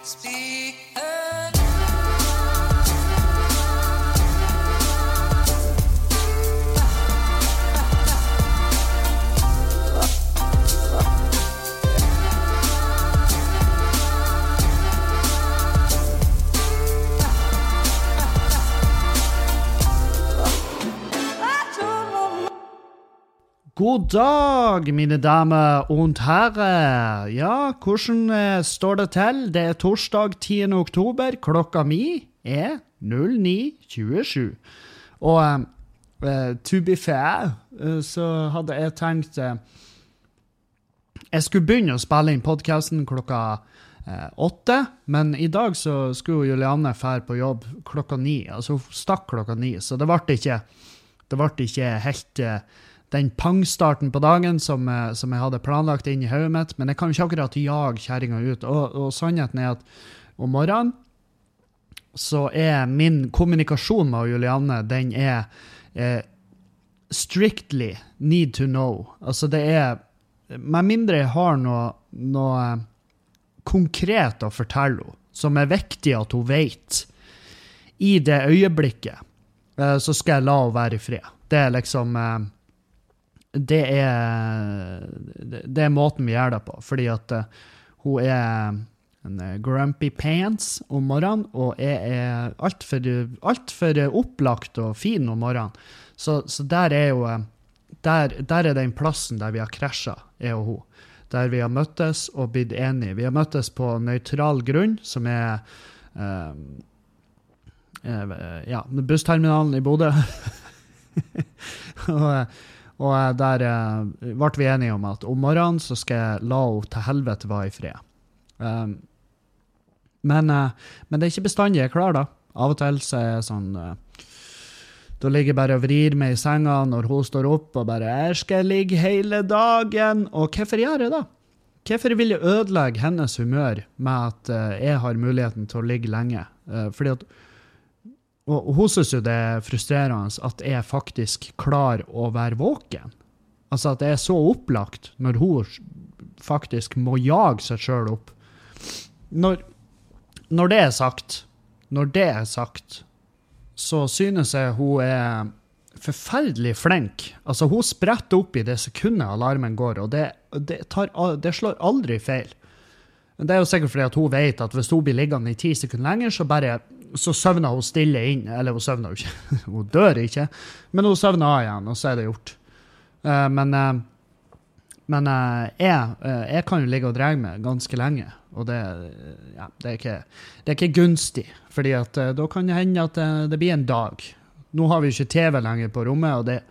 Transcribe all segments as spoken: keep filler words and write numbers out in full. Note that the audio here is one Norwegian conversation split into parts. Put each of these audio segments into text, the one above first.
God dag, mine damer og herrer. Ja, hvordan eh, står det til? Det er torsdag tiende oktober, klokka mi er null ni tjuesju. Og eh, to be fair, eh, så hadde jeg tenkt eh, jeg skulle begynne å spille inn podcasten klokka eh, åtte, men i dag så skulle Julianne fære på jobb klokka ni, altså hun stakk klokka ni, så det ble ikke, det ble ikke helt... Eh, den pangstarten på dagen som, som jeg hadde planlagt inn i hodet mitt, men jeg kan jo ikke akkurat jage kjæringen ut. Og, og sannheten er at om morgenen så er min kommunikasjon med Julianne, den er eh, strictly need to know. Altså det er, med mindre jeg har noe, noe konkret å fortelle henne, som er viktig at hun vet, i det øyeblikket, eh, så skal jeg la henne være i fred. Det er liksom... Eh, Det er, det er måten vi gjør det på, fordi at uh, hun er en grumpy pants om morgenen, og jeg er alt for, alt for opplagt og fin om morgenen. Så, så der er jo, der, der er den plassen der vi har krasjet, jeg og hun. Der vi har møttes og blitt enige. Vi har møttes på nøytral grunn, som er uh, uh, ja, bussterminalen i Bodø. og Og der uh, ble vi enige om at om morgenen så skal jeg la henne til helvete være i fred. Um, men, uh, men det er ikke bestandig jeg er klar da. Av og til så er jeg sånn, uh, da ligger jeg bare og vrir meg i senga når hun står opp og bare, jeg skal ligge hele dagen. Og hvorfor gjør jeg da? Hvorfor vil jeg ødelegge hennes humør med at uh, jeg har muligheten til å ligge lenge? Uh, fordi at Og hun synes jo det er frustrerende at jeg faktisk klarer å være våken. Altså at jeg er så opplagt når hun faktisk må jage seg selv opp. Når, når det er sagt, når det er sagt, så synes jeg hun er forferdelig flink. Altså hun spretter opp i det sekundet alarmen går, og det, det, tar, det slår aldri feil. Det er jo sikkert fordi at hun vet at hvis hun blir liggende i ti sekunder lenger, så bare så søvner hun stille inn, eller hun søvner jo ikke, hun dør ikke, men hun søvner av igjen, og så er det gjort. Uh, men uh, men uh, jeg, uh, jeg kan jo ligge og drege meg ganske lenge, og det, uh, ja, det, er ikke, det er ikke gunstig, fordi at uh, da kan det hende at uh, det blir en dag. Nå har vi ikke T V lenger på rommet, og det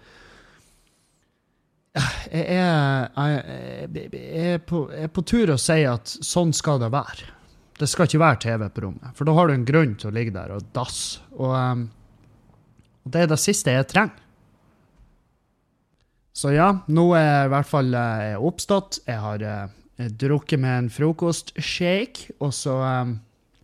jeg er, jeg, jeg, er på, jeg er på tur å si at sånn skal det være. Det skal ikke være T V på rommet, for da har du en grunn til å ligge der og dass. Og, um, og det er det siste jeg trenger. Så ja, nå er jeg i hvert fall uh, oppstått. Jeg har uh, drukket med en frokostshake, og så, um,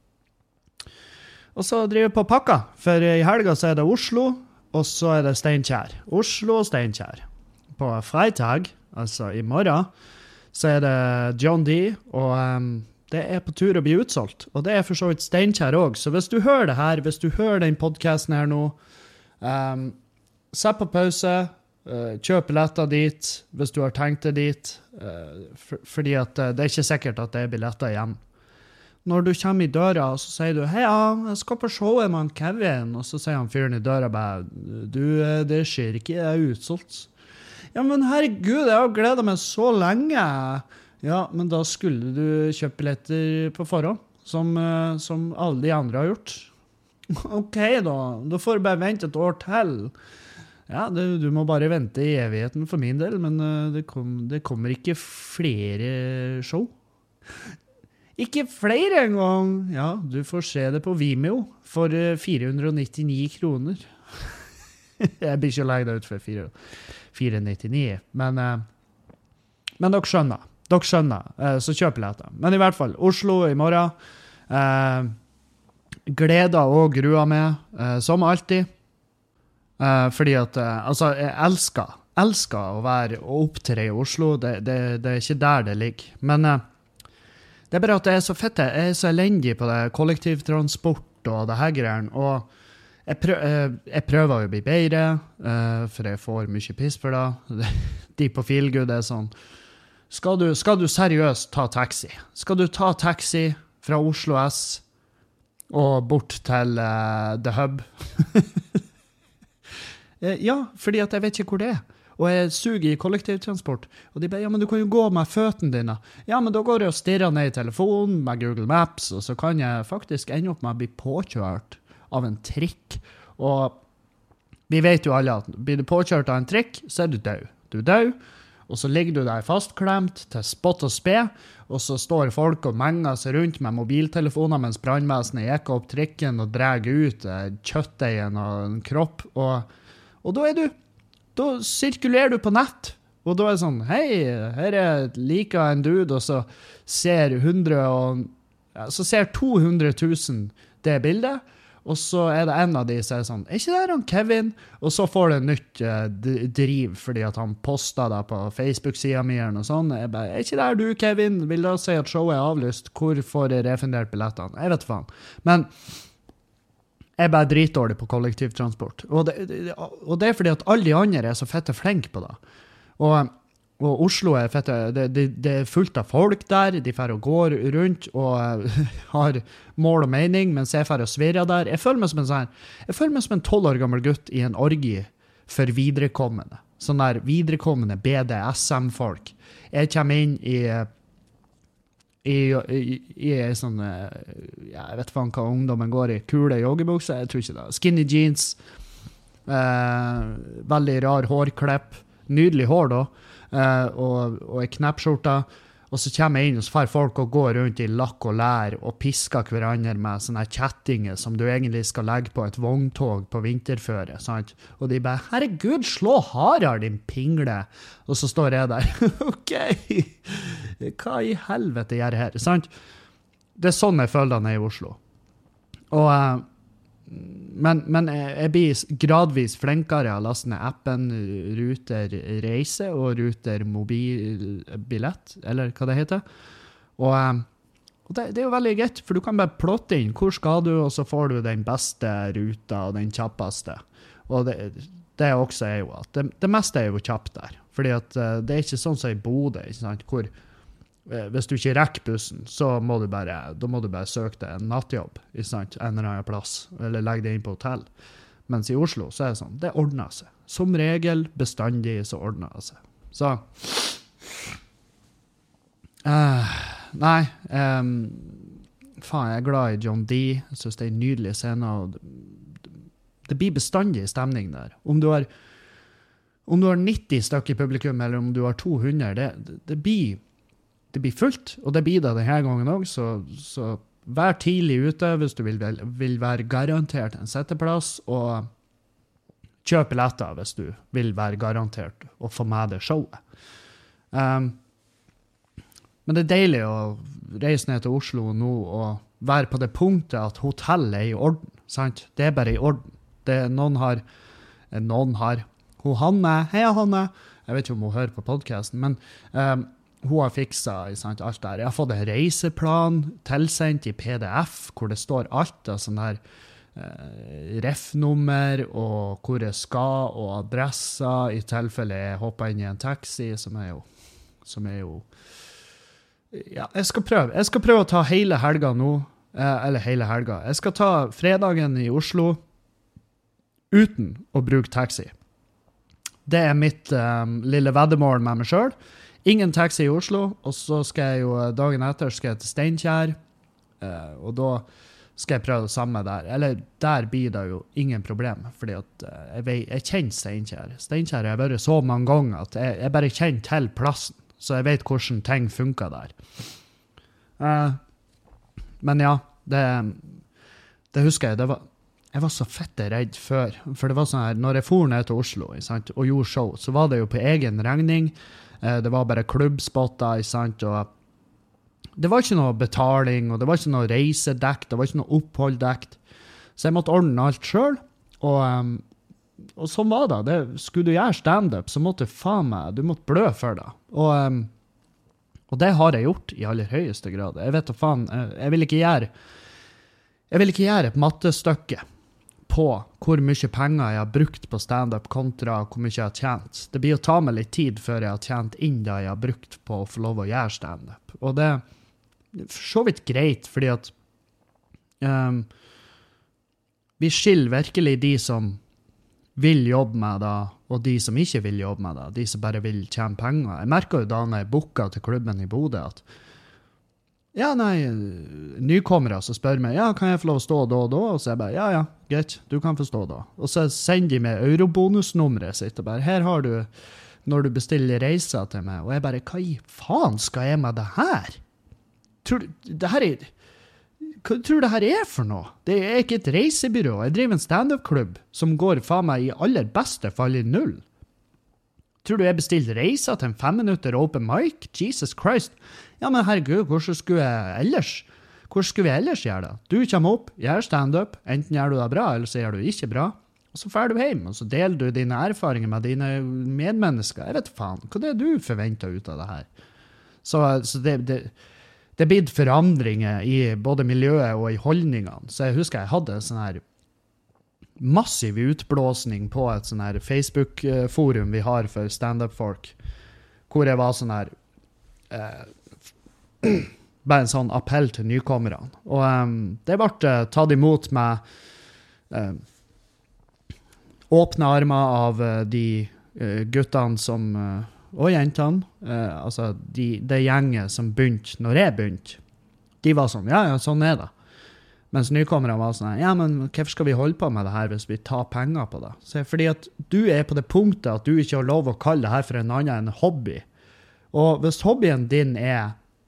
og så driver jeg på pakka. For i helga så er det Oslo, og så er det Steinkjer. Oslo og Steinkjer. På fredag, altså i morgen, så er det John D, og... Um, det er på tur å bli utsolgt, og det er for så vidt Steinkjer også. Så hvis du hører det her, hvis du hører den podcasten her nå, um, sett på pause, uh, kjøp billetter dit, hvis du har tenkt det dit, uh, for, fordi at uh, det er ikke sikkert at det er billetter igjen. Når du kommer i døra, så sier du, hei, ja, jeg skal på showet med Kevin, og så sier han fyren i døra bare, du, det skjer ikke, jeg er utsolgt. Ja, men herregud, jeg har gledet meg så lenge. Ja, men da skulle du kjøpe billetter på forhånd, som, som alle de andre har gjort. Ok da, da får du bare vente et år til. Ja, det, du må bare vente i evigheten for min del, men det, kom, det kommer ikke flere show. Ikke flere en gang. Ja, du får se det på Vimeo for fire hundre nittini kroner. Jeg blir ikke legget ut for fire hundre nittini, men, men dere skjønner. Dere skjønner, så kjøp billetter. Men i hvert fall, Oslo i morgen. Eh, gleder og gruer meg, eh, som alltid. Eh, fordi at, eh, altså, jeg elsker, elsker å være og opptre i Oslo. Det, det, det er ikke der det ligger. Men eh, Det er bare at jeg er så fett, jeg er så elendig på det kollektivtransport og det her greiene, og jeg, prøv, jeg prøver å bli bedre, for jeg får mye piss for det. De på Feelgood er sånn, skal du, skal du seriøst ta taxi? Skal du ta taxi fra Oslo S og bort til uh, The Hub? Ja, fordi at jeg vet ikke hvor det er. Og jeg suger i kollektivtransport. Og de bare, ja, men du kan jo gå med føttene dine. Ja, men da går jeg og stirrer ned i telefonen med Google Maps, og så kan jeg faktisk ende opp med å bli påkjørt av en trikk. Og vi vet jo alle at blir du påkjørt av en trikk, så er du død. Du er død, og så ligger du der fastklemt til spott og spe, og så står folk og menger seg rundt med mobiltelefoner mens brannvesenet jekker opp trikken og drar ut eh, kjøttdeigen og en kropp. Og, og da er du, da sirkulerer du på nett. Og da er det sånn, hei, her er like en dude, og så ser hundre og, ja, så ser to hundre tusen det bildet, og så er det en av de som er sånn, er ikke det han Kevin? Og så får det nytt uh, driv, fordi at han postet det på Facebook-siden min og sånn. Jeg bare, er ikke det du, Kevin? Vil da si at showet er avlyst? Hvor får jeg refundert billettene? Jeg vet faen. Men jeg er bare dritdårlig på kollektivtransport. Og det, og det er fordi at alle de andre er så fette flenk på det. Og, og Oslo er fette, det, det, det er fullt av folk der, de får å gå rundt og har mål og mening, mens jeg får å svirre der. Jeg føler meg som en sånn, jeg føler meg som en tolv år gammel gutt i en orgie for viderekommende. Sånn der viderekommende B D S M-folk. Jeg kommer inn i, i, i, i, i sånn, ja, jeg vet faen hva ungdommen går i, kule joggebukser, jeg tror ikke det. Skinny jeans, eh, veldig rar hårklipp, nydelig hår da, Uh, og, og en kneppskjorta, og så kommer jeg inn, og så får folk å gå rundt i lakk og lær og pisker hverandre med sånne kjettinger som du egentlig skal legge på et vogntog på vinterføre, sant? Og de bare, herregud, slå hardere, din pingle! Og så står jeg der, ok, hva i helvete gjør jeg her, sant? Det er sånn jeg føler det nede i Oslo. Og uh, Men, men jeg, jeg blir gradvis flinkere å laste ned appen Ruter Reise og Ruter Mobilbillett, eller hva det heter. Og, og det, det er jo veldig greit, for du kan bare plotte inn hvor skal du, og så får du den beste ruta og den kjappeste. Og det, det også er jo at det, det meste er jo kjapt der, fordi at det er ikke sånn som i Bodø, ikke sant, hvor hvis du ikke rekker bussen, så må du bare, da må du bare søke deg en nattjobb, ikke sant, en eller annen plass, eller legge deg inn på hotell. Mens i Oslo så er det sånn, det ordner seg. Som regel, bestandig, så ordner det seg. Så, uh, nei, um, faen, jeg er glad i John D. Jeg synes det er en nydelig scene, og det, det blir bestandig stemning der. Om du har, om du har nitti stykker i publikum, eller om du har to hundre, det, det, det blir Det blir fullt, og det blir det denne gangen også, så, så vær tidlig ute hvis du vil, vil være garantert en setteplass, og kjøp billetter hvis du vil være garantert å få med det showet. Um, men det er deilig å reise ned til Oslo nå og være på det punktet at hotellet er i orden, sant? Det er bare i orden. Det er, noen har, noen har, hun Hanne, hei Hanne, jeg vet ikke om hun hører på podcasten, men um, hun har fikset sant, alt der. Jeg har fått en reiseplan tilsendt i P D F, hvor det står alt av sånn her eh, ref-nummer, og hvor jeg skal, og adresser, i tilfelle jeg hopper inn i en taxi, som er jo, som er jo, ja, jeg skal prøve. Jeg skal prøve å ta hele helga nå, eh, eller hele helga. Jeg skal ta fredagen i Oslo, uten å bruke taxi. Det er mitt eh, lille veddemål med meg selv. Ingen taxi i Oslo, og så skal jeg jo dagen etter skal jeg til Steinkjer, uh, og da skal jeg prøve det samme der. Eller der blir det jo ingen problem, fordi at uh, jeg, vet, jeg kjenner Steinkjer. Steinkjer har jeg vært så mange ganger at jeg, jeg bare kjenner til plassen, så jeg vet hvordan ting funker der. Uh, men ja, det, det husker jeg, det var, jeg var så fette redd før, for det var sånn her, når jeg for ned til Oslo sant, og gjorde show, så var det jo på egen regning. Det var bare klubbspotter, sant, og det var ikke noe betaling, og det var ikke noe reisedekt, det var ikke noe oppholddekt, så jeg måtte ordne alt selv, og, um, og sånn var det. det. Skulle du gjøre stand-up, så måtte du faen meg, du måtte blø for det, og, um, Og det har jeg gjort i aller høyeste grad. Jeg vet da faen, jeg, jeg vil ikke gjøre, jeg vil ikke gjøre et mattestykke på hvor mye penger jeg har brukt på stand-up kontra hvor mye jeg har tjent. Det blir å ta meg litt tid før jeg har tjent inn det jeg har brukt på å få lov å gjøre stand-up. Og det er for så vidt greit, fordi at um, vi skiller virkelig de som vil jobbe med det, og de som ikke vil jobbe med det, de som bare vil tjene penger. Jeg merker jo da når jeg booker til klubben i Bodø at ja, nei, nykommere så spør meg, ja, kan jeg få lov å stå da og da? Og så er jeg bare, ja, ja, greit, du kan få stå da. Og så sender de meg eurobonusnummeret sitt, og bare, her har du, når du bestiller reiser til meg, og jeg bare, hva i faen skal jeg med det her? Tror du, det her er, hva tror du det her er for noe? Det er ikke et reisebyrå, jeg driver en stand-up-klubb som går faen meg i aller beste fall i null. Tror du jeg bestilte reiser til en fem minutter open mic? Jesus Christ. Ja, men herregud, hvordan skulle jeg ellers? Hvordan skulle vi ellers gjøre det? Du kommer opp, gjør stand-up, enten gjør du det bra, eller så gjør du ikke bra. Og så fer du hjem, og så deler du dine erfaringer med dine medmennesker. Jeg vet faen, hva er det du forventer ut av det her? Så, så det, det, det blir forandringer i både miljøet og i holdningene. Så jeg husker jeg hadde en sånn her massiv utblåsning på et sånn her Facebook-forum vi har for stand-up-folk, hvor jeg var sånn her eh, bare en sånn appell til nykommerne. Og um, det ble uh, tatt imot med uh, åpne armer av uh, de uh, guttene som, uh, og jentene, uh, altså de, det gjenget som begynte når jeg begynte. De var sånn, ja, ja, sånn er det. Mens nykommere var sånn, ja, men hvorfor skal vi holde på med det her hvis vi tar penger på det? Så fordi at du er på det punktet at du ikke har lov å kalle det her for en annen enn hobby. Og hvis hobbyen din er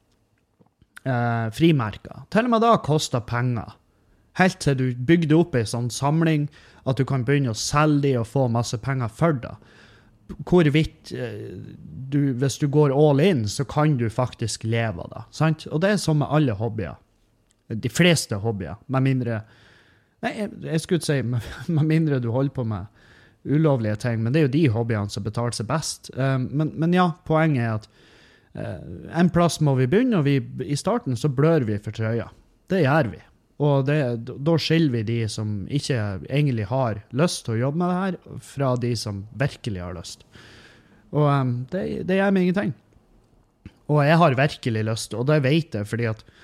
eh, frimerker, til og med da koster penger, helt til du bygde opp en sånn samling, at du kan begynne å selge de og få masse penger for det. Hvorvidt eh, du, hvis du går all in, så kan du faktisk leve av det, sant? Og det er som med alle hobbyer. De fleste hobbyer, med mindre, nei, jeg, jeg skulle si, med, med mindre du holder på med ulovlige ting, men det er jo de hobbyene som betaler seg best. Um, men, men ja, poenget er at uh, en plass må vi begynne, og vi, i starten så blør vi for trøya. Det gjør vi. Og det, da skiller vi de som ikke egentlig har lyst til å jobbe med det her, fra de som virkelig har lyst. Og um, det, det gjør meg ingenting. Og jeg har virkelig lyst, og det vet jeg, fordi at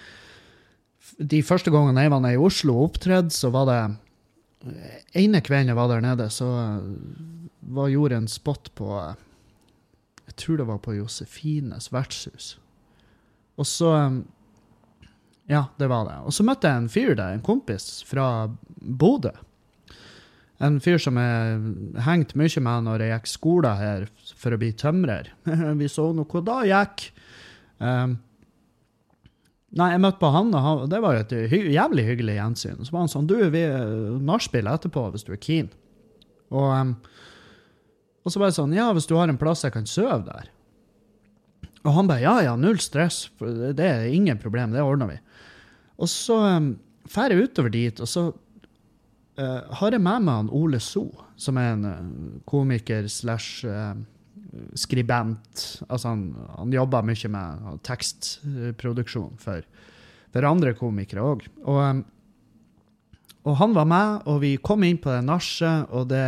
de første gangene jeg var nede i Oslo og opptredde, så var det ene kvelden jeg var der nede, så var gjorde en spot på, jeg tror det var på Josefines vertshus. Og så, ja, det var det. Og så møtte jeg en fyr der, en kompis fra Bodø. En fyr som jeg hengte mye med når jeg gikk skole her for å bli tømrer. Vi så noe da gikk. Um, Nei, jeg møtte på han, og han, det var et hy jævlig hyggelig gjensyn. Så var han sånn, du, vi nachspiel etterpå hvis du er keen. Og, um, og så var jeg sånn, ja, hvis du har en plass jeg kan søve der. Og han bare, ja, ja, null stress, for det er ingen problem, det ordner vi. Og så um, fer jeg utover dit, og så uh, har jeg med meg han Ole So, som er en uh, komiker slash... Uh, skribent, altså han, han jobber mye med tekstproduksjon for, for andre komikere også. Og, og han var med, og vi kom inn på det nachet, og det,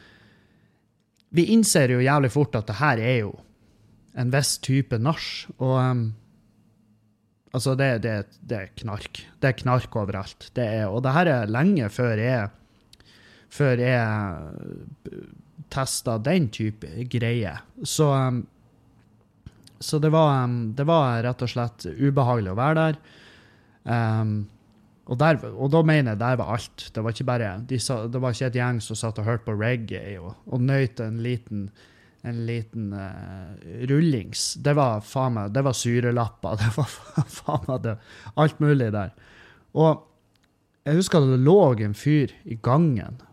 vi innser jo jævlig fort at det her er jo en viss type nach, og um, altså det, det, det er knark. Det er knark overalt. Det er, og det her er lenge før jeg, før jeg testa den type greier. Så, um, så det, var, um, det var rett og slett ubehagelig å være der. Um, og, der og da mener jeg, der var alt. Det var ikke bare, de sa, det var ikke et gjeng som satt og hørte på reggae og, og nøyte en liten, en liten uh, rullings. Det var faen meg, det var syrelapper, det var faen meg det, alt mulig der. Og jeg husker at det lå en fyr i gangen,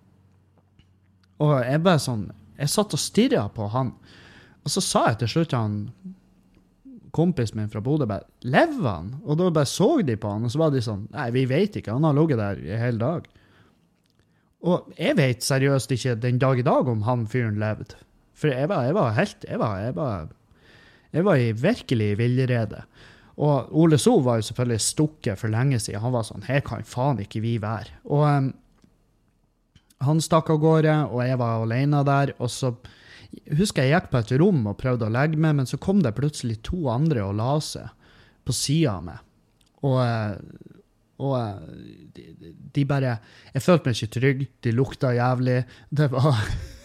og jeg bare sånn, jeg satt og stirret på han, og så sa jeg til slutt til han, kompisen min fra Bodø, bare, lever han? Og da bare så de på han, og så var de sånn, nei, vi vet ikke, han har ligget der i hele dag. Og jeg vet seriøst ikke den dag i dag om han fyren levde. For jeg var, jeg var helt, jeg var, jeg var, jeg var i virkelig villrede. Og Ole So var jo selvfølgelig stukket for lenge siden. Han var sånn, her kan faen ikke vi være. Og um, han stakk av gårde, og jeg var alene der, og så husker jeg gikk på et rom og prøvde å legge meg, men så kom det plutselig to andre og la seg på siden av meg. Og, og de, de bare, jeg følte meg ikke trygg, de lukta jævlig, det var...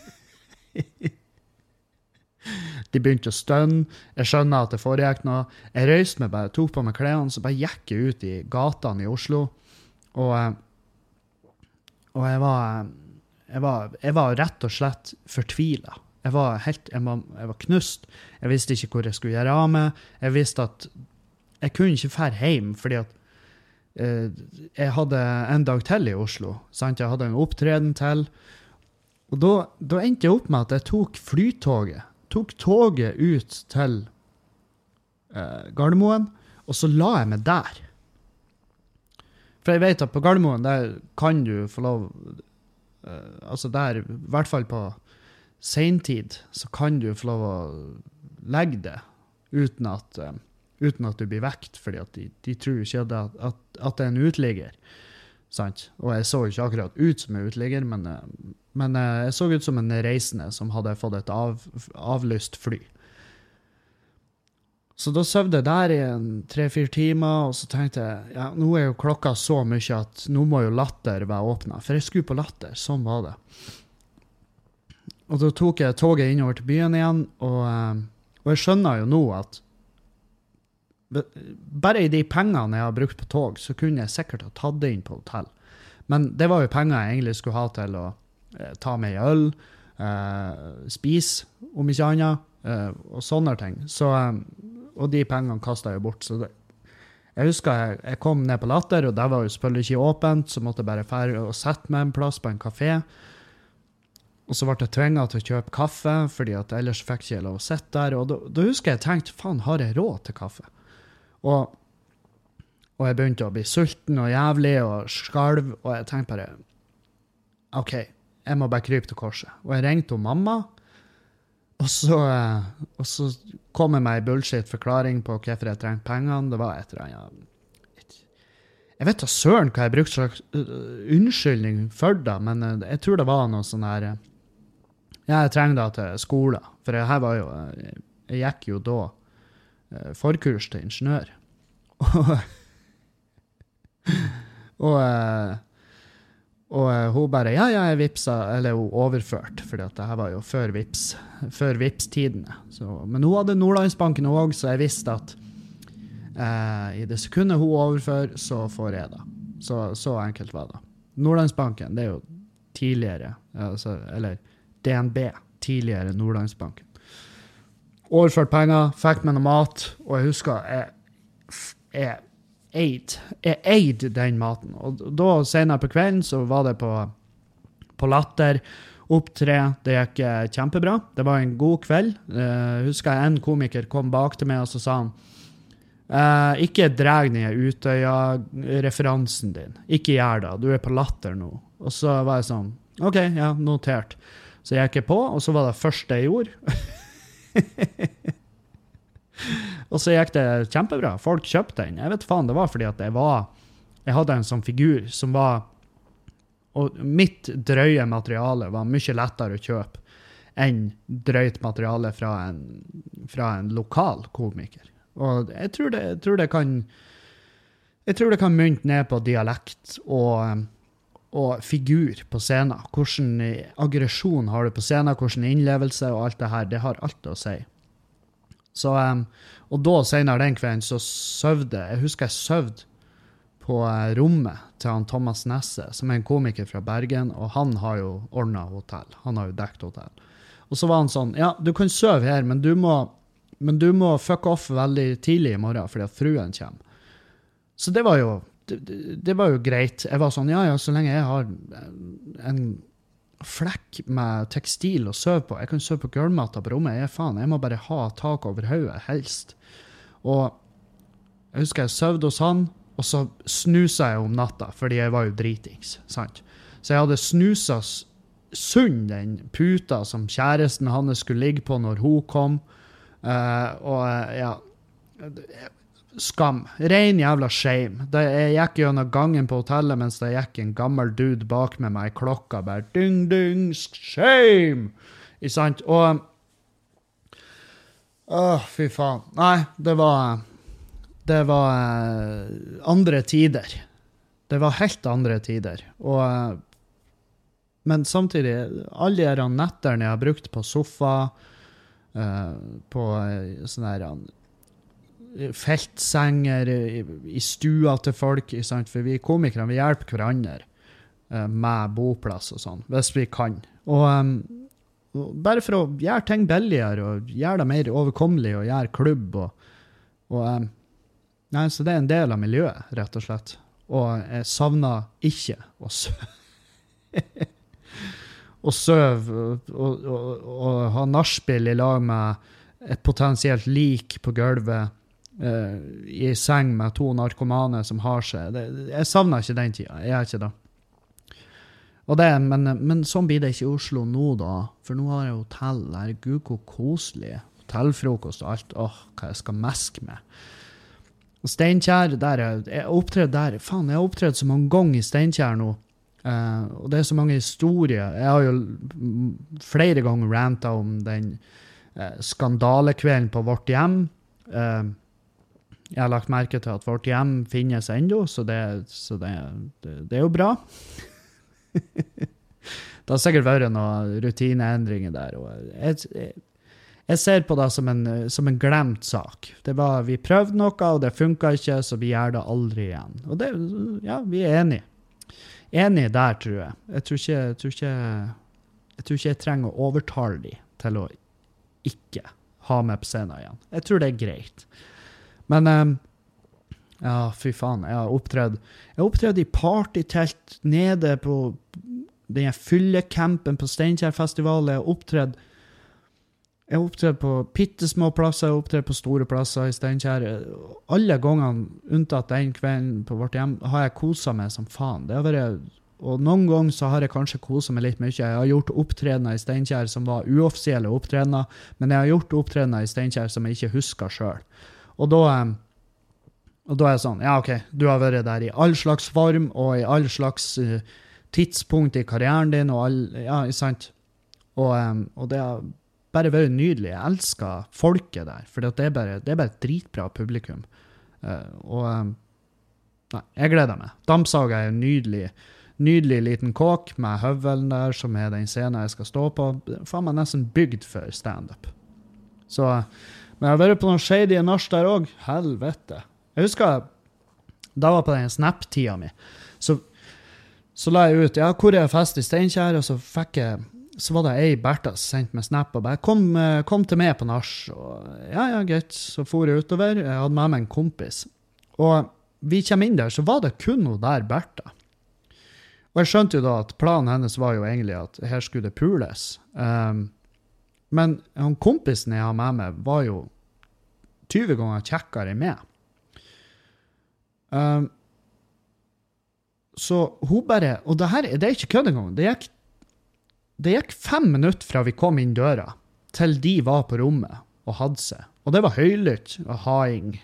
De begynte å stønne, jeg skjønner at det foregikk noe. Jeg røyste meg bare, tok på meg klærne, så bare gikk jeg ut i gatene i Oslo, og, og jeg var... Jeg var, jeg var rett og slett fortvilet. Jeg var helt, jeg var, jeg var knust. Jeg visste ikke hvor jeg skulle gjøre av meg. Jeg visste at jeg kunne ikke fære hjem, fordi at eh, jeg hadde en dag til i Oslo. Sant? Jeg hadde en opptreden til. Og da, da endte jeg opp med at jeg tok flytoget. Tok toget ut til eh, Gardermoen, og så la jeg meg der. For jeg vet at på Gardermoen, der kan du få lov... Uh, altså der, i hvert fall på sentid, så kan du få lov å legge det uten at, uh, uten at du blir vekt, fordi at de, de tror ikke at, at, at det er en utligger. Sant? Og jeg så ikke akkurat ut som en utligger, men, uh, men uh, jeg så ut som en reisende som hadde fått et av, avlyst fly. Så da søvde jeg der i en tre-fire timer, og så tenkte jeg, ja, nå er jo klokka så mye at nå må jo Latter være åpnet. For jeg skulle på Latter, sånn var det. Og da tok jeg toget innover til byen igjen, og, og jeg skjønner jo nå at bare i de pengene jeg har brukt på tog, så kunne jeg sikkert ha tatt det inn på hotell. Men det var jo penger jeg egentlig skulle ha til å eh, ta med i øl, eh, spise, om ikke annet, eh, og sånne ting. Så... Eh, og de pengene kastet jeg bort. Så det, jeg husker jeg, jeg kom ned på Latter, og det var jo selvfølgelig ikke åpent, så måtte jeg bare fære og sette meg en plass på en kafé. Og så ble jeg tvinget til å kjøpe kaffe, fordi at ellers fikk jeg ikke lov å sitte der. Og da, da husker jeg jeg tenkte, faen, har jeg råd til kaffe? Og, og jeg begynte å bli sulten og jævlig og skalv, og jeg tenkte bare, ok, jeg må bare krype til korset. Og jeg ringte om mamma, Og så, og så kom jeg med en bullshit-forklaring på hvorfor jeg trengte pengene. Det var et eller annet... Jeg vet da søren hva jeg brukte slags unnskyldning for det, men jeg tror det var noe sånn her... Ja, jeg trengte det til skolen, for jeg, her var jo... Jeg gikk jo da forkurs til ingeniør. Og... og Og uh, hun bare, ja, ja, jeg vipsa, eller hun overført, fordi at det her var jo før vips, før vips-tidene. Så, men hun hadde Nordlandsbanken også, så jeg visste at uh, i det sekundet hun overfører, så får jeg det. Så, så enkelt var det. Nordlandsbanken, det er jo tidligere, altså, eller D N B, tidligere Nordlandsbanken. Overført penger, fikk meg noe mat, og jeg husker, jeg... jeg eid. Jeg eide den maten. Og da senere på kvelden så var det på, på Latter, opptre. Det gikk kjempebra. Det var en god kveld. Uh, husker jeg en komiker kom bak til meg og så sa han, uh, ikke dreg ned Utøya-referansen din. Ikke gjør det. Du er på Latter nå. Og så var jeg sånn, ok, ja, notert. Så jeg gikk på, og så var det første jeg gjorde. Og så gikk det kjempebra. Folk kjøpte den. Jeg vet faen, det var fordi at jeg var... Jeg hadde en sånn figur som var... Og mitt drøye materiale var mye lettere å kjøpe enn drøyt materiale fra en, fra en lokal komiker. Og jeg tror det, jeg tror det kan... Jeg tror det kan mynte ned på dialekt og, og figur på scenen. Hvordan aggresjon har du på scenen, hvordan innlevelse og alt det her. Det har alt å si. Så, um, og da senere den kvelden så søvde, jeg husker jeg søvde på uh, rommet til han Thomas Nesse, som er en komiker fra Bergen, og han har jo ordnet hotell. Han har jo dekt hotell. Og så var han sånn, ja, du kan søve her, men du må, men du må fuck off veldig tidlig i morgen, fordi at fruen kommer. Så det var jo, det, det var jo greit. Jeg var sånn, ja, ja, så lenge jeg har en flekk med tekstil og søv på. Jeg kan søve på gulvmatta på rommet. Jeg, faen, jeg må bare ha tak over hodet, helst. Og jeg husker jeg søvde hos han, og så snusa jeg om natta, fordi jeg var jo dritings, sant? Så jeg hadde snusa sund den puta som kjæresten hans skulle ligge på når hun kom, Uh, og uh, ja, skam. Ren jævla shame. Det, jeg gikk gjennom gangen på hotellet mens det gikk en gammel dude bak med meg i klokka, bare ding, ding, shame! I sant? Og åh, fy faen. Nei, det var det var uh, andre tider. Det var helt andre tider. Og uh, men samtidig, alle de netterne jeg har brukt på sofa, uh, på uh, sånne her feltsenger i, i stua til folk, sant? For vi komikere, vi hjelper hverandre uh, med boplass og sånn, hvis vi kan. Og um, bare for å gjøre ting billigere, og gjøre det mer overkommelig, og gjøre klubb, og, og um, nei, så det er en del av miljøet, rett og slett. Og jeg savner ikke å søve. Å søve, og, og, og, og ha nachspiel i lag med et potensielt lik på gulvet, Uh, i seng med to narkomane som har seg. Det, jeg savner ikke den tida. Jeg er ikke det. Og det men, men sånn blir det ikke i Oslo nå da. For nå har jeg hotell. Herregud, hvor koselig. Hotellfrokost og alt. Åh, hva jeg skal meske med. Og Steinkjer, der jeg, jeg opptredt der. Faen, jeg har opptredt så mange ganger i Steinkjer nå. Uh, og det er så mange historier. Jeg har jo flere ganger rantet om den uh, skandalekvelden på vårt hjem. Uh, Jeg har lagt merke til at vårt hjem finnes enda, så det, så det, det, det er jo bra. Det har sikkert vært noen rutineendringer der. Og jeg, jeg, jeg ser på det som en, som en glemt sak. Det var, vi prøvde noe, og det funket ikke, så vi gjør det aldri igjen. Og det, ja, vi er enige. Enige der, tror jeg. Jeg tror ikke jeg, tror ikke, jeg, tror ikke jeg trenger å overtale de til å ikke ha meg på scenen igjen. Jeg tror det er greit. Men, um, ja, fy faen, jeg har opptredd, jeg har opptredd i partytelt nede på den fyllekempen på Steinkjerfestivalen. Jeg har opptredd, jeg har opptredd på pittesmå plasser, jeg har opptredd på store plasser i Steinkjer. Alle gangene, unntatt den kvelden på vårt hjem, har jeg koset meg som faen. Det har vært, og noen ganger så har jeg kanskje koset meg litt mye. Jeg har gjort opptredener i Steinkjer som var uoffisielle opptredener, men jeg har gjort opptredener i Steinkjer som jeg ikke husker selv. Og da, og da er det sånn, ja, ok, du har vært der i all slags form, og i all slags uh, tidspunkt i karrieren din, og all, ja, sant? Og, um, og det har bare vært nydelig. Jeg elsker folket der, for det er bare, det er bare et dritbra publikum. Uh, og um, nei, jeg gleder meg. Dammsaga er en nydelig, nydelig liten kåk med høvelen der, som er den scenen jeg skal stå på. Faen meg nesten bygd for stand-up. Så men jeg har vært på noen shady nach der også. Helvete. Jeg husker, da var på den snap-tida mi, så, så la jeg ut, ja, hvor er fest i Steinkjer? Og så fikk jeg, så var det ei Bertha som sendte meg snap og bare, kom, kom til meg på nach. Og ja, ja, greit. Så for jeg utover. Jeg hadde med meg en kompis. Og vi kommer inn der, så var det kun noe der Bertha. Og jeg skjønte jo da at planen hennes var jo egentlig at her skulle det pules. Um, Men han kompisen jeg har med meg var jo tyve ganger kjekkere med. Um, så hun bare, og det her, det er ikke kødd engang, det gikk, det gikk fem minutter fra vi kom inn døra, til de var på rommet og hadde seg. Og det var høylytt og haing.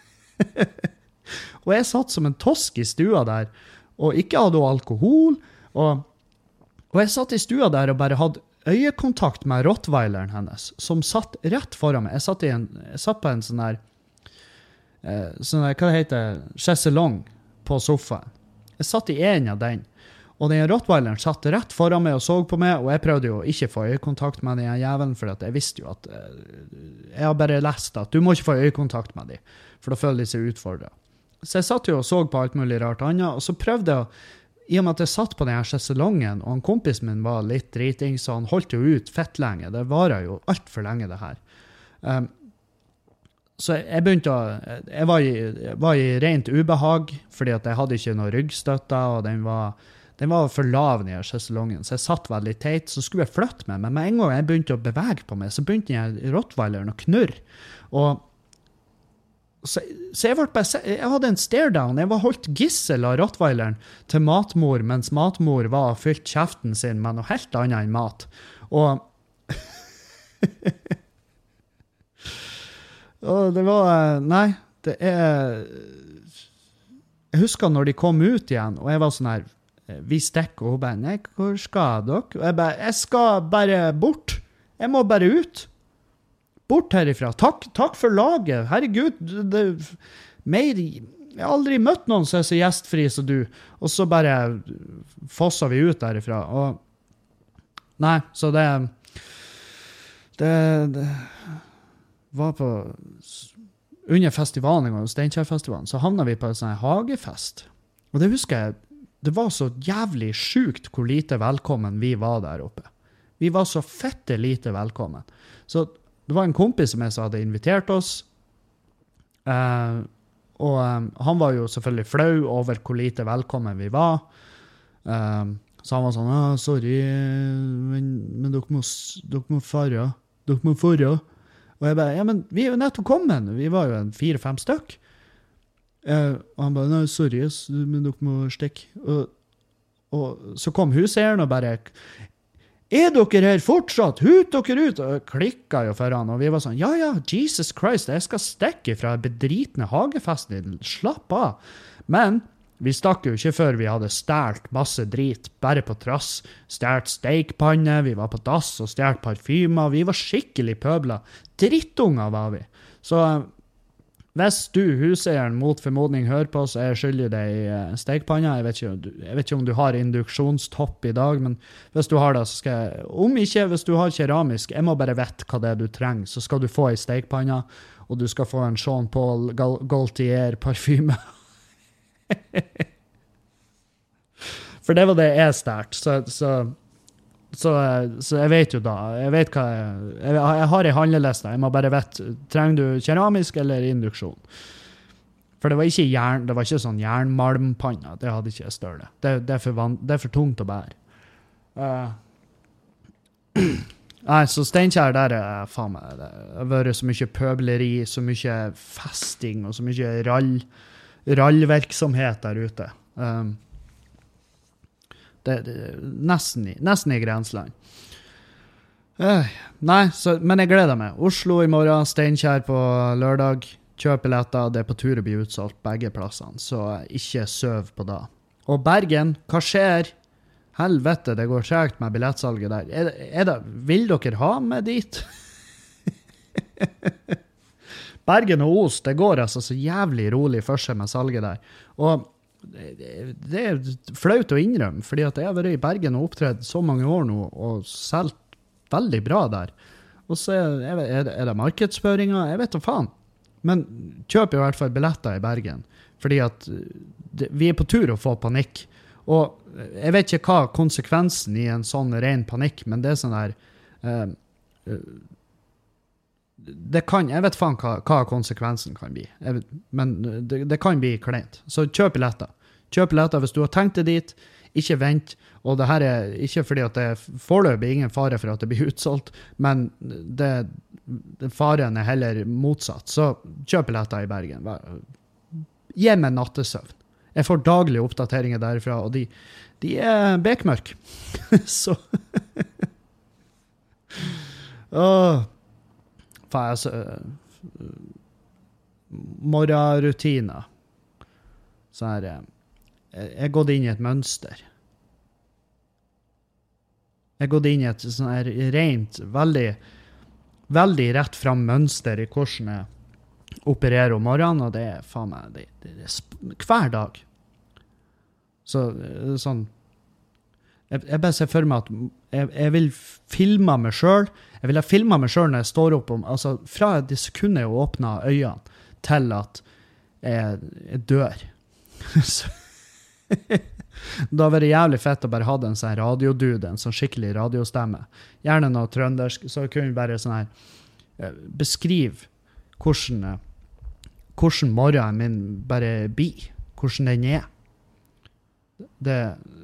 Og jeg satt som en tosk i stua der, og ikke hadde alkohol, og, og jeg satt i stua der og bare hadde øyekontakt med rottweileren hennes, som satt rett foran meg. Jeg satt, i en, jeg satt på en sånn her, eh, sånn her, hva det heter, chaiselong på sofaen. Jeg satt i en av den, og den rottweileren satt rett foran meg og så på meg, og jeg prøvde jo ikke få øyekontakt med den jævelen, for jeg visste jo at, eh, jeg har bare lest at du må ikke få øyekontakt med dem, for da føler de seg utfordret. Så jeg satt jo og så på alt mulig rart annet, og så prøvde jeg å I og med at jeg satt på denne chaiselongen, og han kompisen min var litt driting, så han holdt jo ut fett lenge. Det varer jo alt for lenge, det her. Um, så jeg begynte å... Jeg var i, jeg var i rent ubehag, fordi at jeg hadde ikke noe ryggstøtte, og den var, den var for lav i chaiselongen, så jeg satt veldig teit, så skulle jeg flytte meg. Men med en gang jeg begynte å bevege på meg, så begynte jeg rottweileren å knurre. Og Så, så jeg, bare, jeg hadde en stare-down. Jeg var holdt gissel av rottweileren til matmor, mens matmor var fylt kjeften sin med noe helt annet enn mat. Og Og det var, nei, det er, jeg husker når de kom ut igjen, og jeg var sånn her, vi stikker, og hun bare, nei, hvor skal dere? Og jeg bare, jeg skal bare bort. Jeg må bare ut. Bort herifra. Takk, takk for laget. Herregud, det, mer, jeg har aldri møtt noen som er så gjestfri som du. Og så bare fosser vi ut derifra. Og, nei, så det, det, det var på, under festivalen, Steinkjerfestivalen, så havnet vi på en sånn hagefest. Og det husker jeg, det var så jævlig sjukt hvor lite velkommen vi var der oppe. Vi var så fette lite velkommen. Så det var en kompis som jeg sa hadde invitert oss, uh, og um, han var jo selvfølgelig flau over hvor lite velkommen vi var. Um, så han var sånn, ah, sorry, men, men dere må, dere må fare. Dere må fare. Og jeg bare, ja, men vi er jo nettopp kommet. Vi var jo en fire-fem stykk. Uh, og han bare, nei, sorry, men dere må stikke. Og, og så kom huseieren og bare, er dere her fortsatt? Hut dere ut! Og klikket jo for han, og vi var sånn, ja, ja, Jesus Christ, jeg skal stikke fra bedritne hagefesten, slapp av. Men vi stakk jo ikke før vi hadde stjert masse drit, bare på trass. Stjert steikpanne, vi var på dass og stjert parfymer, vi var skikkelig pøbler. Drittunger var vi. Så hvis du, huseieren, mot formodning hører på, så er jeg skyldig deg i steikpanna. Jeg vet ikke, jeg vet ikke om du har induksjonstopp i dag, men hvis du har det, så skal jeg, om ikke, hvis du har keramisk, jeg må bare vette hva det er du trenger, så skal du få i steikpanna, og du skal få en Jean Paul Gaultier parfyme. For det var det jeg stert, så, så, så, så jeg vet jo da, jeg vet hva jeg, jeg, jeg har en handleliste, jeg må bare vette, trenger du keramisk eller induksjon? For det var ikke jern, det var ikke sånn jernmalmpanna, det hadde ikke jeg større. Det, det, er for van, det er for tungt å bære. Uh, nei, så Steinkjer der er faen meg, det har vært så mye pøbleri, så mye festing og så mye rall, rallvirksomhet der ute. Um, det, det nesten i, nesten i grenseland. Uh, nei, så, men jeg gleder meg. Oslo i morgen, Steinkjer på lørdag. Kjøp billetter, det er på tur å bli utsolgt begge plassene, så ikke søv på da. Og Bergen, hva skjer? Helvete, det går tregt med billettsalget der. Er, er det, vil dere ha med dit? Bergen og Os, det går altså så jævlig rolig for seg med salget der. Og det, det er flaut å innrømme, fordi at jeg har vært i Bergen og opptredd så mange år nå, og selv veldig bra der. Og så er, er, det, er det markedsføringer, jeg vet da faen. Men kjøp i hvert fall billetter i Bergen, fordi at det, vi er på tur å få panikk. Og jeg vet ikke hva konsekvensen i en sånn ren panikk, men det er sånn der, uh, det kan, jeg vet faen hva, hva konsekvensen kan bli, jeg, men det, det kan bli kleint. Så kjøp billetter. Kjøp billetter hvis du har tenkt det dit, ikke vent, og det her er ikke fordi at det er foreløpig ingen fare for at det blir utsolgt, men det, det faren er heller motsatt. Så kjøp billetter i Bergen. Gi meg nattesøvn. Jeg får daglige oppdateringer derifra, og de, de er bekmørk. Så Åh faen, altså uh, morgenrutiner. Så her, uh, jeg har gått inn i et mønster. Jeg har gått inn i et sånn her rent, veldig, veldig rett frem mønster i hvordan jeg opererer om morgenen, og det er faen meg, det, det, det er hver dag. Så uh, sånn, jeg, jeg bare ser for meg at jeg, jeg vil filme meg selv. Jeg vil ha filmet meg selv når jeg står opp om, altså fra det sekundet jeg åpner øynene til at jeg, jeg dør. Så, da var det jævlig fett å bare ha en sånn radiodude, en sånn skikkelig radiostemme. Gjerne noe trøndersk, så kunne vi bare sånn her beskrive hvordan, hvordan morgenen min bare blir, hvordan den er. Det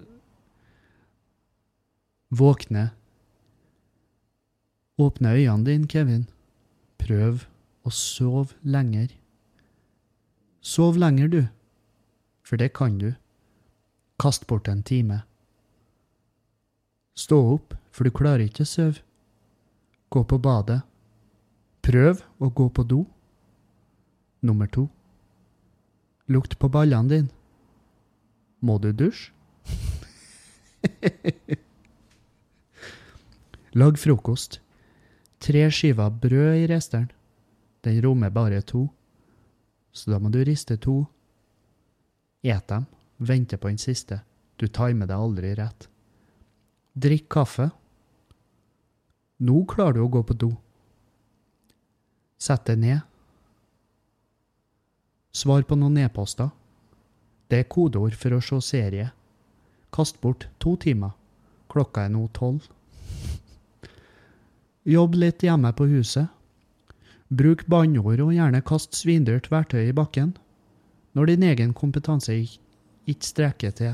våkne. Åpne øynene dine, Kevin. Prøv å sove lenger. Sov lenger, du. For det kan du. Kast bort en time. Stå opp, for du klarer ikke å sove. Gå på badet. Prøv å gå på do. Nummer to. Lukt på ballene din. Må du dusj? Lag frokost. Tre skiver brød i resteren. Den rommer bare to. Så da må du riste to. Et dem. Vente på den siste. Du timer det aldri rett. Drikk kaffe. Nå klarer du å gå på do. Sett deg ned. Svar på noen e-poster. Det er kodeord for å se serie. Kast bort to timer. Klokka er nå tolv. Jobb litt hjemme på huset. Bruk banneord og gjerne kast svindyrt verktøy i bakken. Når din egen kompetanse ikke strekker til.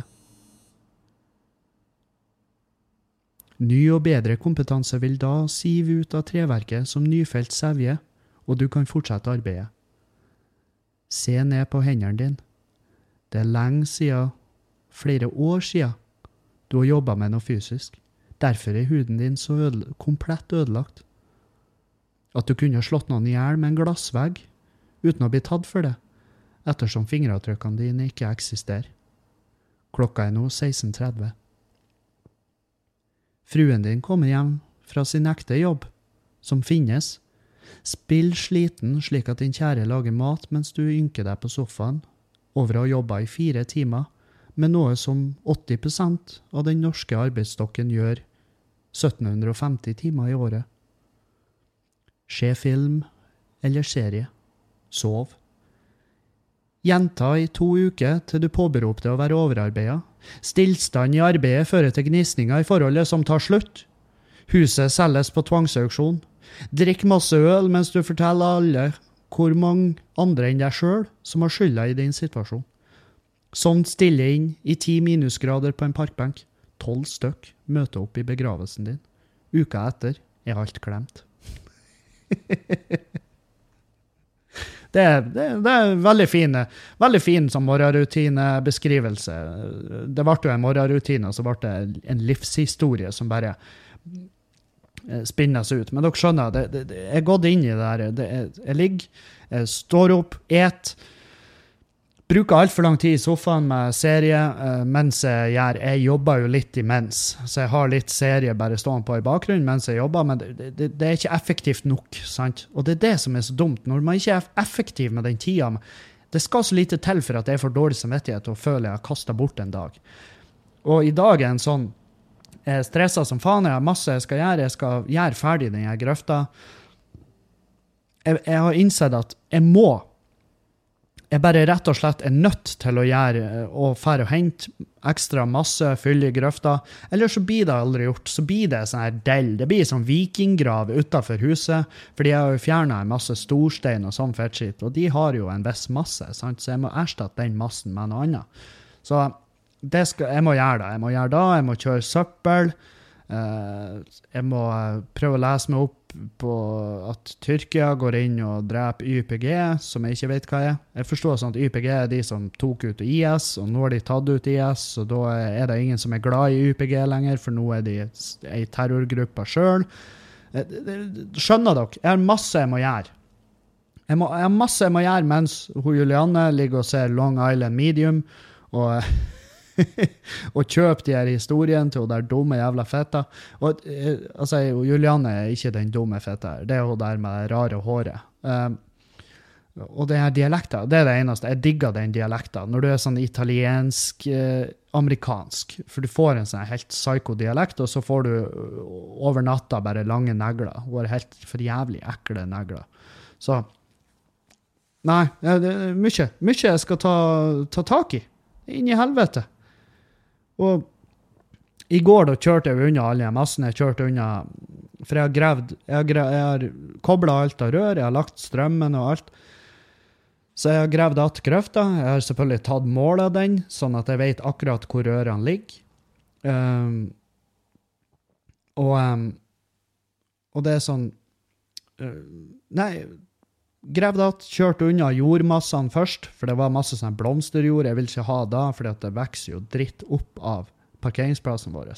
Ny og bedre kompetanse vil da sive ut av treverket som nyfelt sevje, og du kan fortsette arbeidet. Se ned på hendene din. Det er lenge siden, flere år siden, du har jobbet med noe fysisk. Derfor er huden din så ødel- komplett ødelagt. At du kunne slått noen ihjel med en glassvegg, uten å bli tatt for det, ettersom fingeravtrykkene dine ikke eksisterer. Klokka er nå seksten tretti. Fruen din kommer hjem fra sin ekte jobb, som finnes. Spill sliten slik at din kjære lager mat mens du ynker deg på sofaen, over å ha jobbet i fire timer, med noe som åtti prosent av den norske arbeidsstokken gjør sytten femti timer i året. Se film eller serie. Sov. Gjenta i to uker til du påberoper deg å være overarbeidet. Stillstand i arbeidet fører til gnisninger i forholdet som tar slutt. Huset selges på tvangsauksjon. Drikk masse øl mens du forteller alle hvor mange andre enn deg selv som har skylda i din situasjon. Sånn stille inn i ti minusgrader på en parkbenk. Tolv stykk møter opp i begravelsen din. Uka etter er alt glemt. Det er, det, det er veldig fin, veldig fin som morgenrutinebeskrivelse. Det ble jo en morgenrutine, og så ble det en livshistorie som bare spinnes ut. Men dere skjønner, det, det, det, jeg er gått inn i det der. Det er, jeg ligger, jeg står opp, et, bruker alt for lang tid i sofaen med serie, uh, mens jeg gjør, jeg jobber jo litt imens, så jeg har litt serie bare stående på i bakgrunnen mens jeg jobber, men det, det, det er ikke effektivt nok, sant? Og det er det som er så dumt, når man ikke er effektiv med den tiden, det skal så lite til for at jeg får dårlig samvittighet og føler jeg har kastet bort en dag. Og i dag er en sånn, jeg er stresset som faen, jeg har masse jeg skal gjøre, jeg skal gjøre ferdig denne grøfta. Jeg, jeg har innsett at jeg må, jeg bare rett og slett er nødt til å gjøre og fære og hente ekstra masse fyll i grøfta, eller så blir det aldri gjort, så blir det sånn her del, det blir sånn vikinggrav utenfor huset, fordi jeg har jo fjernet en masse storstein og sånn fettskitt, og de har jo en viss masse, sant? Så jeg må erstatte den massen med noe annet. Så det skal, jeg må gjøre det, jeg må gjøre det, jeg må kjøre søppel, uh, jeg må prøve å lese meg opp på at Tyrkia går inn og dreper Y P G, som jeg ikke vet hva er. Jeg forstår sånn at Y P G er de som tok ut I S, og nå har de tatt ut I S, og da er det ingen som er glad i Y P G lenger, for nå er de en terrorgruppe selv. Skjønner dere? Jeg har masse jeg må gjøre. Jeg, må, jeg har masse jeg må gjøre mens hun Julianne ligger og ser Long Island Medium, og og kjøp de her historien til hun der dumme jævla fetta. Og altså, Julianne er ikke den dumme fetta her. Det er hun der med det rare håret. Um, og det her dialekter, det er det eneste. Jeg digger den dialekten. Når du er sånn italiensk, eh, amerikansk, for du får en sånn helt psyko-dialekt, og så får du over natta bare lange negler. Hun har helt for jævlig ekle negler. Så, nei, det er mye, mye jeg skal ta, ta tak i. Inn i helvete. Og i går da kjørte jeg unna alle massene, jeg kjørte unna, for jeg har grevd, jeg har, grev, jeg har koblet alt av rør, jeg har lagt strømmen og alt, så jeg har grevd att grøfta, jeg har selvfølgelig tatt mål av den, sånn at jeg vet akkurat hvor rørene ligger. Um, og, um, og det er sånn, uh, nei, grevd at, kjørte unna jordmassene først, for det var masse sånn blomsterjord, jeg vil ikke ha da, for det vekser jo dritt opp av parkeringsplassen vår.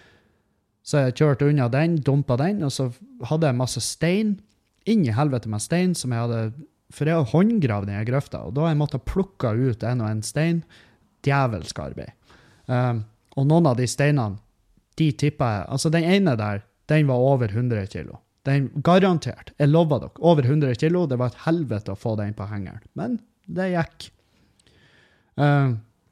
Så jeg kjørte unna den, dumpet den, og så hadde jeg masse stein, inn i helvete med stein, som jeg hadde for jeg har håndgravd den grøfta, og da har jeg måttet plukke ut en og en stein, djevelsk arbeid. Um, og noen av de steinene, de tippet jeg, altså den ene der, den var over hundre kilo. Den garantert, jeg lover dere, over hundre kilo, det var et helvete å få den på hengeren. Men det gikk. Um,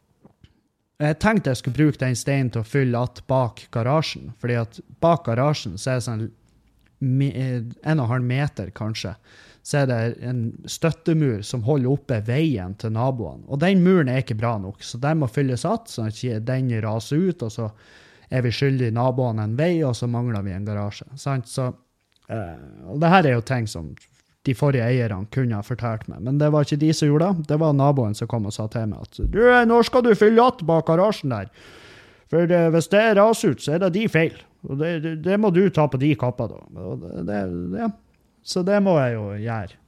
jeg tenkte jeg skulle bruke den steinen til å fylle att bak garasjen, fordi at bak garasjen så er det sånn en og en halv meter kanskje, så er det en støttemur som holder oppe veien til naboene. Og den muren er ikke bra nok, så den må fylles att, så at den raser ut, og så er vi skyldige naboene en vei, og så mangler vi en garasje. Sant? Så, uh, og det her er jo ting som de forrige eierne kunne ha fortalt meg, men det var ikke de som gjorde det. Det var naboen som kom og sa til meg at du, nå skal du fylle att bak garasjen der. For det, hvis det raser ut, så er det de feil. Og det, det, det må du ta på de kappa da. Og det, det, ja. Så det må jeg jo gjøre.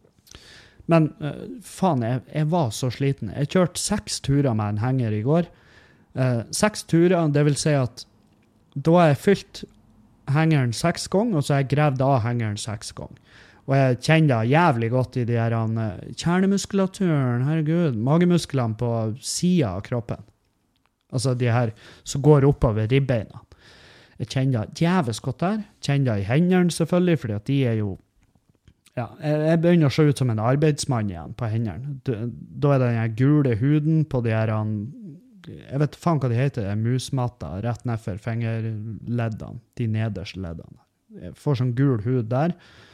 Men uh, faen, jeg, jeg var så sliten. Jeg kjørte seks turer med en henger i går. Uh, seks turer, det vil si at da har jeg fylt hengeren seks ganger, og så har jeg grevd av hengeren seks ganger. Og jeg kjenner jævlig godt i de her uh, kjernemuskulaturen, herregud, magemusklene på siden av kroppen. Altså de her som går oppover ribbeina. Jeg kjenner jævlig godt der. Kjenner i hendene selvfølgelig, fordi at de er jo, ja, jeg, jeg begynner å se ut som en arbeidsmann igjen på hendene. Da er det den gule huden på de her, jeg vet faen hva de heter, musmatta, rett ned for fingerleddene, de nederste leddene. Jeg får sånn gul hud der.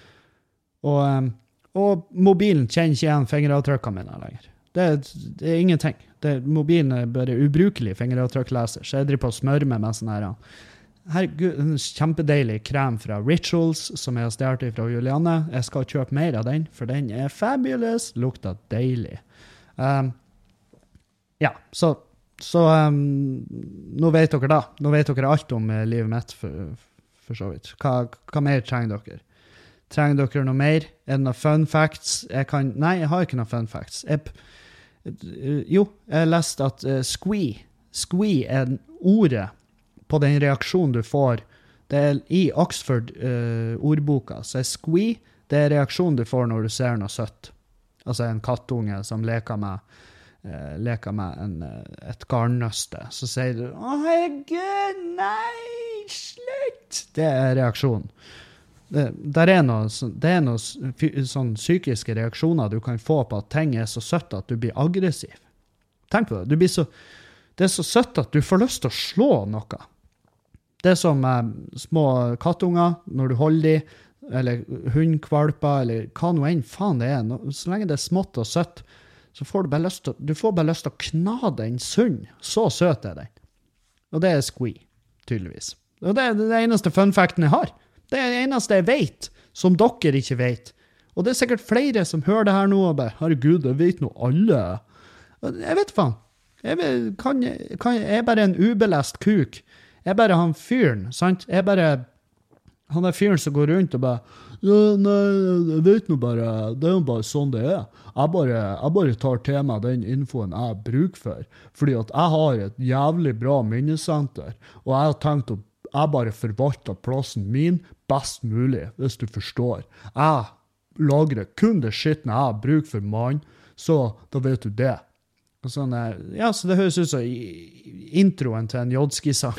Og, og mobilen kjenner ikke igjen fingeravtrykkene mine lenger. Det, det er ingenting. Det, mobilen er bare ubrukelig fingeravtrykkleser, så jeg driver på å smøre meg med sånn her. Herregud, en kjempedeilig krem fra Rituals, som jeg har startet fra Julianne. Jeg skal kjøpe mer av den, for den er fabulous, lukter deilig. Um, ja, så, så um, nå vet dere da. Nå vet dere alt om uh, livet mitt, for, for så vidt. Hva, hva mer trenger dere? Trenger dere noe mer? Er det noen fun facts? Jeg kan, nei, jeg har ikke noen fun facts. Jeg, jo, jeg leste at uh, squee, squee er ordet på den reaksjonen du får. Det er i Oxford-ordboka, uh, så er squee, det er reaksjonen du får når du ser noe søtt. Altså en kattunge som leker med, uh, leker med en, uh, et garnnøste. Så sier du, å herregud, nei, slutt! Det er reaksjonen. Det, der er noe, det er noen sånn psykiske reaksjoner du kan få på at ting er så søtt at du blir aggressiv. Tenk på det. Du blir så, det er så søtt at du får lyst til å slå noe. Det er som eh, små kattunger, når du holder de, eller hundkvalper, eller hva noe enn faen det er. Så lenge det er smått og søtt, så får du bare lyst til, du får bare lyst til å kna den sund. Så søt er den. Og det er squee, tydeligvis. Og det er det eneste fun facten jeg har. Det er det eneste jeg vet, som dere ikke vet. Og det er sikkert flere som hører det her nå, og bare, herregud, det vet nå alle. Jeg vet faen. Jeg, vet, kan, kan, jeg er bare en ubelest kuk. Jeg er bare han fyren, sant? Jeg er bare han er fyren som går rundt og bare, ja, nei, jeg vet nå bare, det er jo bare sånn det er. Jeg bare, jeg bare tar til meg den infoen jeg bruker for, fordi at jeg har et jævlig bra minnesenter, og jeg har tenkt å jeg bare forvalter plassen min best mulig, hvis du forstår. Jeg lagrer kun det skitten jeg har bruk for mann, så da vet du det. Og sånn der, ja, så det høres ut som introen til en Jodski-sang.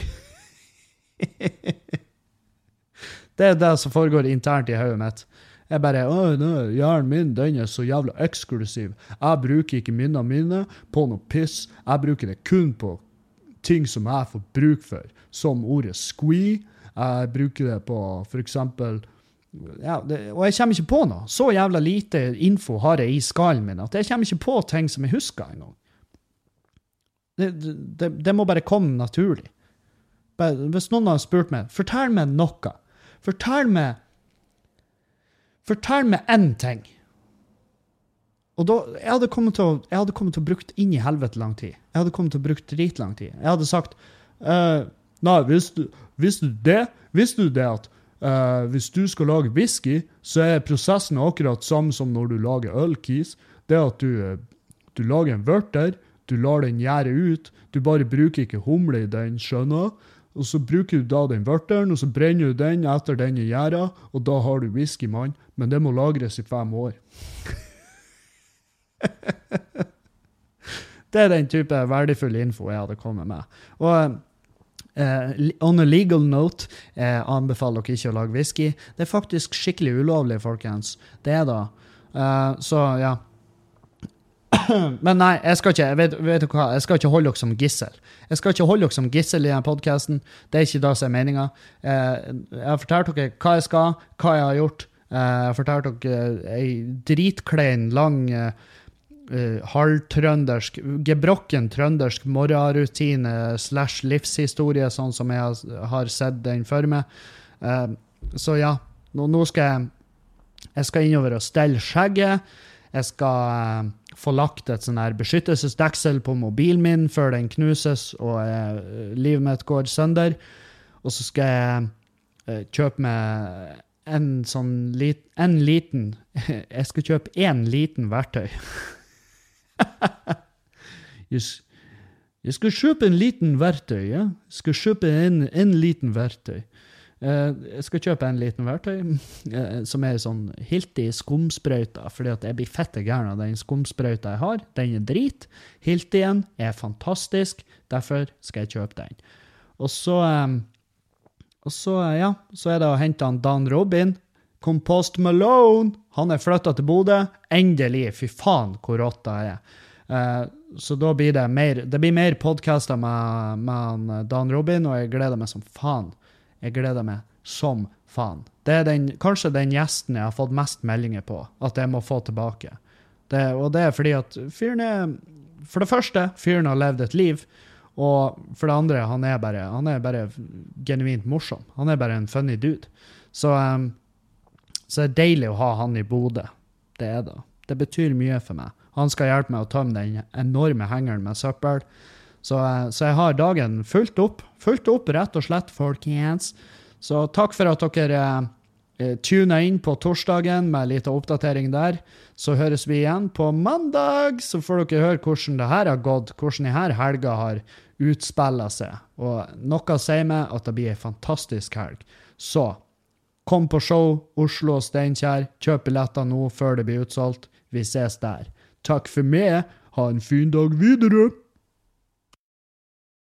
Det er det som foregår internt i hodet mitt. Jeg bare, åh, nå, hjernen min, den er så jævla eksklusiv. Jeg bruker ikke minnene mine på noe piss. Jeg bruker det kun på ting som jeg får bruk for, som ordet squee. Jeg bruker det på, for eksempel, ja, det, og jeg kommer ikke på noe. Så jævla lite info har jeg i skallen min, at jeg kommer ikke på ting som jeg husker en gang. Det, det, det må bare komme naturlig. Bare, hvis noen har spurt meg, fortell meg noe. Fortell meg, fortell meg en ting. Og da, jeg hadde kommet til å, jeg hadde kommet til å brukt inn i helvete lang tid. Jeg hadde kommet til å brukt drit lang tid. Jeg hadde sagt, uh, nei, visste du, visste du det? Visste du det at uh, hvis du skal lage whisky, så er prosessen akkurat samme som når du lager ølkis. Det er at du, du lager en vørter, du lar den gjære ut, du bare bruker ikke humle i den, skjønner. Og så bruker du da den vørteren, og så brenner du den etter den i gjæra, og da har du whisky, mann. Men det må lagres i fem år. Det er den type verdifull info jeg hadde kommet med. Og uh, on a legal note, jeg anbefaler dere ikke å lage whisky. Det er faktisk skikkelig ulovlig, folkens. Det er da. Uh, så, ja. Men nei, jeg skal ikke, jeg vet, vet du hva, jeg skal ikke holde dere som gissel. Jeg skal ikke holde dere som gissel i denne podcasten. Det er ikke det som er meningen. Uh, jeg har fortalt dere hva jeg skal, hva jeg har gjort. Uh, jeg har fortalt dere en dritklein, lang... Uh, Uh, halvtrøndersk, gebrokken trøndersk morgenrutine slash livshistorie, sånn som jeg har, har sett den for meg. Uh, så ja, nå, nå skal jeg jeg skal innover og stelle skjegget. Jeg skal uh, få lagt et sånn her beskyttelsesdeksel på mobilen min før den knuses og uh, livet mitt går sønder. Og så skal jeg uh, kjøpe meg en sånn lit, en liten jeg skal kjøpe en liten verktøy. jeg, jeg skal kjøpe en liten verktøy, ja. Jeg skal kjøpe en, en liten verktøy. Uh, jeg skal kjøpe en liten verktøy uh, som er sånn Hilti skumsprøyta, fordi at jeg blir fette gæren av den skumsprøyta jeg har. Den er drit. Hiltien er fantastisk, derfor skal jeg kjøpe den. Og så, um, og så, uh, ja, så er det å hente han Dan Robin, Compost Malone, han er flyttet til Bodø, endelig, fy faen hvor rått det er. Uh, så da blir det mer, det blir mer podcaster med, med Dan Robin, og jeg gleder meg som faen. Jeg gleder meg som faen. Det er den, kanskje den gjesten jeg har fått mest meldinger på, at jeg må få tilbake. Det, og det er fordi at fyren er, for det første, fyren har levd et liv, og for det andre, han er bare, han er bare genuint morsom. Han er bare en funny dude. Så... Um, Så det er deilig å ha han i Bodø. Det er det. Det betyr mye for meg. Han skal hjelpe meg å tømme den enorme hengeren med søppel. Så, så jeg har dagen fullt opp. Fullt opp, rett og slett, folkens. Så takk for at dere eh, tuner inn på torsdagen med litt oppdatering der. Så høres vi igjen på mandag. Så får dere høre hvordan det her har gått. Hvordan denne helga har utspillet seg. Og noe sier meg at det blir en fantastisk helg. Så... Kom på show, Oslo og Steinkjer. Kjøp billetter nå før det blir utsolgt. Vi ses der. Takk for meg. Ha en fin dag videre.